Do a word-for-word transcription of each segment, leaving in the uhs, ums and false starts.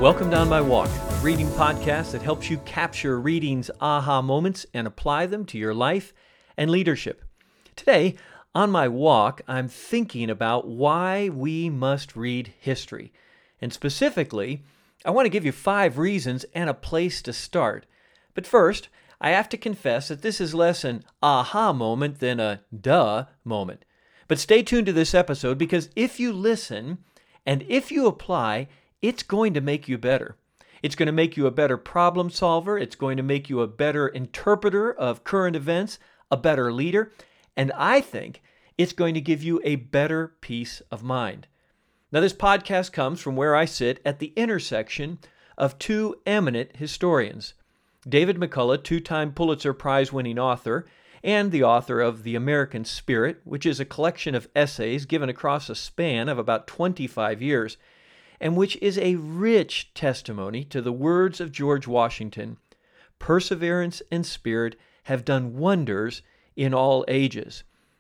Welcome to On My Walk, a reading podcast that helps you capture reading's aha moments and apply them to your life and leadership. Today, on my walk, I'm thinking about why we must read history. And specifically, I want to give you five reasons and a place to start. But first, I have to confess that this is less an aha moment than a duh moment. But stay tuned to this episode because if you listen and if you apply, it's going to make you better. It's going to make you a better problem solver. It's going to make you a better interpreter of current events, a better leader, and I think it's going to give you a better peace of mind. Now, this podcast comes from where I sit at the intersection of two eminent historians, David McCullough, two-time Pulitzer Prize-winning author, and the author of The American Spirit, which is a collection of essays given across a span of about twenty-five years, and which is a rich testimony to the words of George Washington. Perseverance and spirit have done wonders in all ages.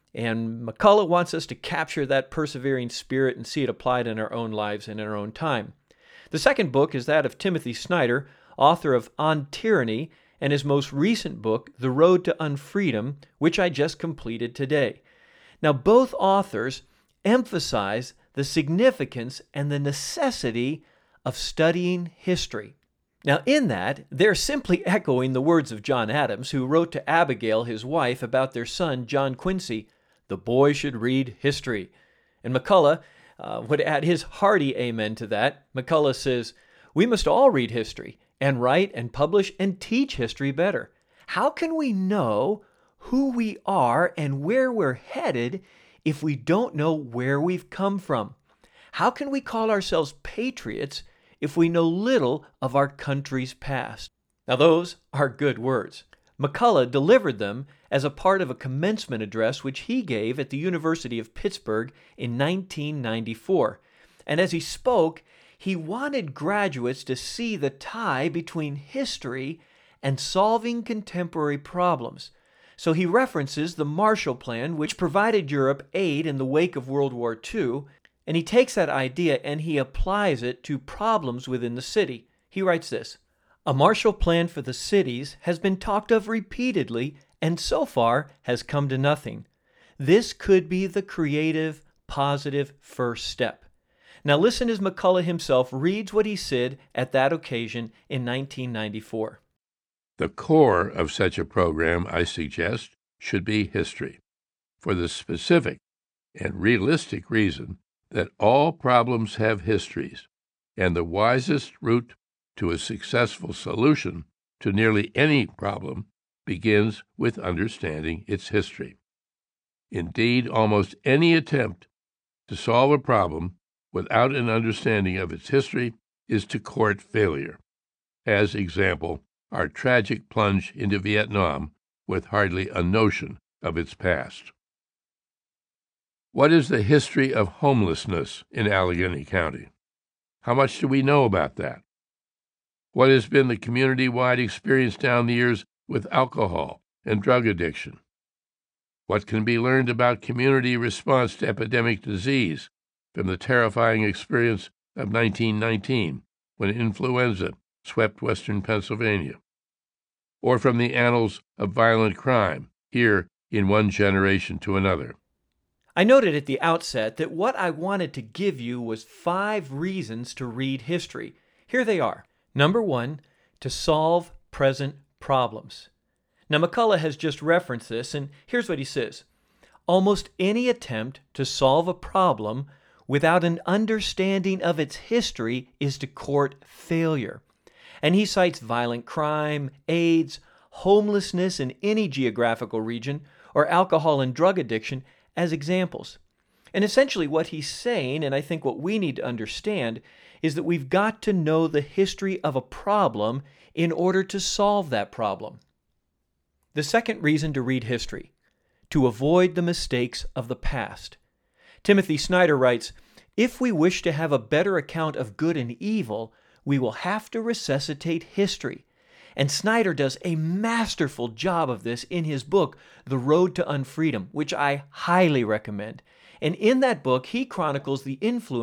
And McCullough wants us to capture that persevering spirit and see it applied in our own lives and in our own time. The second book is that of Timothy Snyder, author of On Tyranny, and his most recent book, The Road to Unfreedom, which I just completed today. Now, both authors emphasize the significance and the necessity of studying history. Now, in that, they're simply echoing the words of John Adams, who wrote to Abigail, his wife, about their son, John Quincy, "The boy should read history." And McCullough uh, would add his hearty amen to that. McCullough says, "We must all read history and write and publish and teach history better. How can we know who we are and where we're headed if we don't know where we've come from? How can we call ourselves patriots if we know little of our country's past?" Now, those are good words. McCullough delivered them as a part of a commencement address which he gave at the University of Pittsburgh in nineteen ninety-four. And as he spoke, he wanted graduates to see the tie between history and solving contemporary problems. So he references the Marshall Plan, which provided Europe aid in the wake of World War Two, and he takes that idea and he applies it to problems within the city. He writes this: "A Marshall Plan for the cities has been talked of repeatedly and so far has come to nothing. This could be the creative, positive first step." Now listen as McCullough himself reads what he said at that occasion in nineteen ninety-four. "The core of such a program, I suggest, should be history, for the specific and realistic reason that all problems have histories, and the wisest route to a successful solution to nearly any problem begins with understanding its history. Indeed, almost any attempt to solve a problem without an understanding of its history is to court failure. As example, our tragic plunge into Vietnam with hardly a notion of its past. What is the history of homelessness in Allegheny County? How much do we know about that? What has been the community-wide experience down the years with alcohol and drug addiction? What can be learned about community response to epidemic disease from the terrifying experience of nineteen nineteen, when influenza swept western Pennsylvania? Or from the annals of violent crime, here in one generation to another? I noted at the outset that what I wanted to give you was five reasons to read history. Here they are. Number one, to solve present problems. Now, McCullough has just referenced this, and here's what he says. Almost any attempt to solve a problem without an understanding of its history is to court failure. And he cites violent crime, AIDS, homelessness in any geographical region, or alcohol and drug addiction as examples. And essentially what he's saying, and I think what we need to understand, is that we've got to know the history of a problem in order to solve that problem. The second reason to read history, to avoid the mistakes of the past. Timothy Snyder writes, "If we wish to have a better account of good and evil, we will have to resuscitate history." And Snyder does a masterful job of this in his book, The Road to Unfreedom, which I highly recommend. And in that book, he chronicles the influence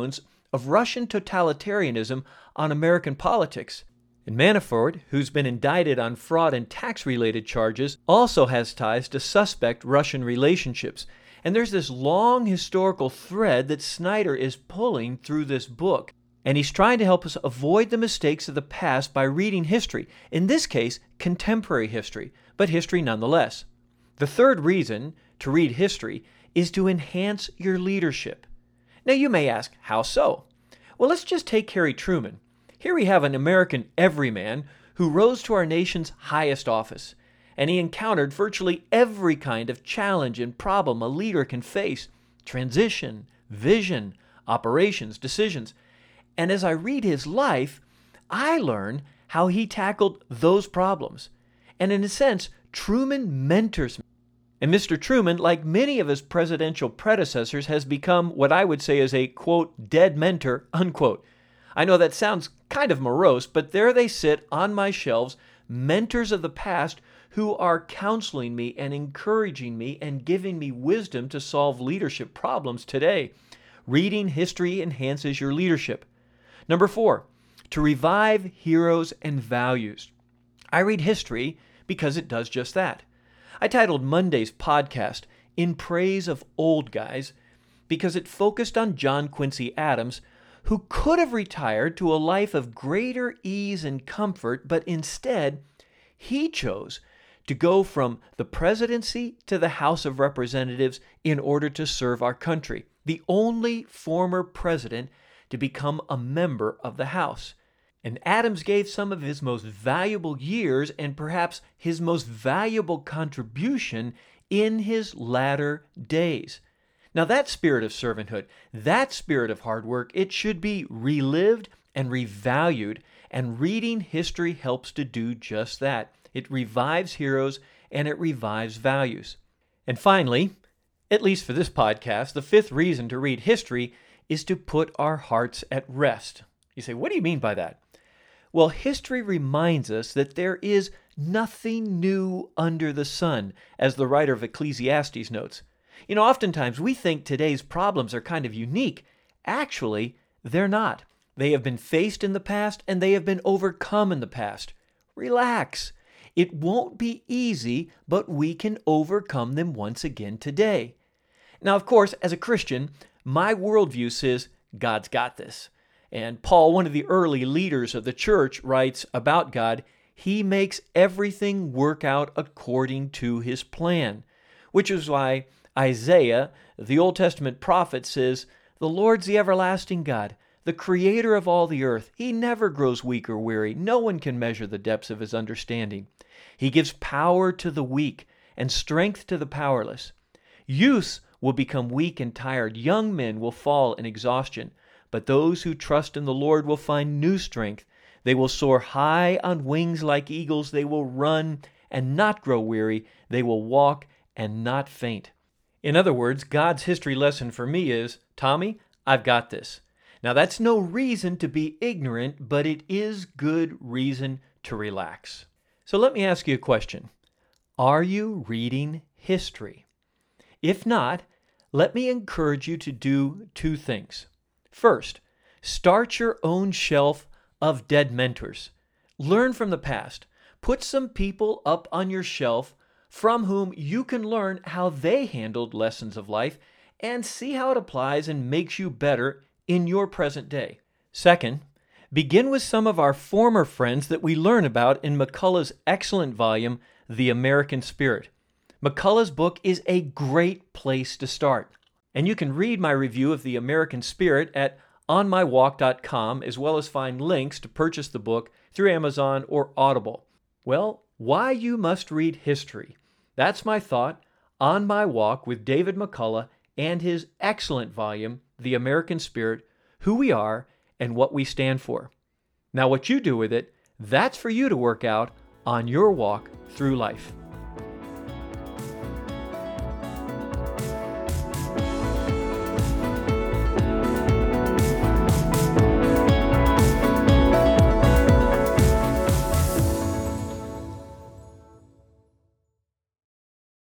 of Russian totalitarianism on American politics. And Manafort, who's been indicted on fraud and tax-related charges, also has ties to suspect Russian relationships. And there's this long historical thread that Snyder is pulling through this book. And he's trying to help us avoid the mistakes of the past by reading history. In this case, contemporary history, but history nonetheless. The third reason to read history is to enhance your leadership. Now you may ask, how so? Well, let's just take Harry Truman. Here we have an American everyman who rose to our nation's highest office, and he encountered virtually every kind of challenge and problem a leader can face: transition, vision, operations, decisions. And as I read his life, I learn how he tackled those problems. And in a sense, Truman mentors me. And Mister Truman, like many of his presidential predecessors, has become what I would say is a, quote, dead mentor, unquote. I know that sounds kind of morose, but there they sit on my shelves, mentors of the past who are counseling me and encouraging me and giving me wisdom to solve leadership problems today. Reading history enhances your leadership. Number four, to revive heroes and values. I read history because it does just that. I titled Monday's podcast, In Praise of Old Guys, because it focused on John Quincy Adams, who could have retired to a life of greater ease and comfort, but instead, he chose to go from the presidency to the House of Representatives in order to serve our country, the only former president to become a member of the House. And Adams gave some of his most valuable years and perhaps his most valuable contribution in his latter days. Now that spirit of servanthood, that spirit of hard work, it should be relived and revalued, and reading history helps to do just that. It revives heroes and it revives values. And finally, at least for this podcast, the fifth reason to read history is to put our hearts at rest. You say, what do you mean by that? Well, history reminds us that there is nothing new under the sun, as the writer of Ecclesiastes notes. You know, oftentimes we think today's problems are kind of unique. Actually, they're not. They have been faced in the past and they have been overcome in the past. Relax. It won't be easy, but we can overcome them once again today. Now, of course, as a Christian, my worldview says God's got this. And Paul, one of the early leaders of the church, writes about God, He makes everything work out according to His plan, which is why Isaiah, the Old Testament prophet, says, the Lord's the everlasting God, the creator of all the earth. He never grows weak or weary. No one can measure the depths of His understanding. He gives power to the weak and strength to the powerless. Youths will become weak and tired. Young men will fall in exhaustion. But those who trust in the Lord will find new strength. They will soar high on wings like eagles. They will run and not grow weary. They will walk and not faint. In other words, God's history lesson for me is, Tommy, I've got this. Now, that's no reason to be ignorant, but it is good reason to relax. So let me ask you a question. Are you reading history? If not, let me encourage you to do two things. First, start your own shelf of dead mentors. Learn from the past. Put some people up on your shelf from whom you can learn how they handled lessons of life and see how it applies and makes you better in your present day. Second, begin with some of our former friends that we learn about in McCullough's excellent volume, The American Spirit. McCullough's book is a great place to start. And you can read my review of The American Spirit at on my walk dot com, as well as find links to purchase the book through Amazon or Audible. Well, why you must read history. That's my thought on my walk with David McCullough and his excellent volume, The American Spirit, Who We Are and What We Stand For. Now, what you do with it, that's for you to work out on your walk through life.